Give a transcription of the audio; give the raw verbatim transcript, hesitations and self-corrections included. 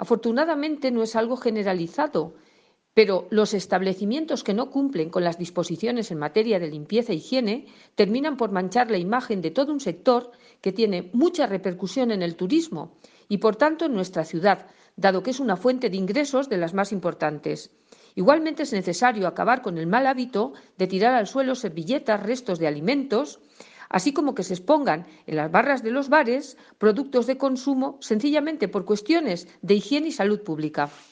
Afortunadamente no es algo generalizado, pero los establecimientos que no cumplen con las disposiciones en materia de limpieza e higiene terminan por manchar la imagen de todo un sector que tiene mucha repercusión en el turismo y, por tanto, en nuestra ciudad, dado que es una fuente de ingresos de las más importantes. Igualmente es necesario acabar con el mal hábito de tirar al suelo servilletas, restos de alimentos, así como que se expongan en las barras de los bares productos de consumo sencillamente por cuestiones de higiene y salud pública.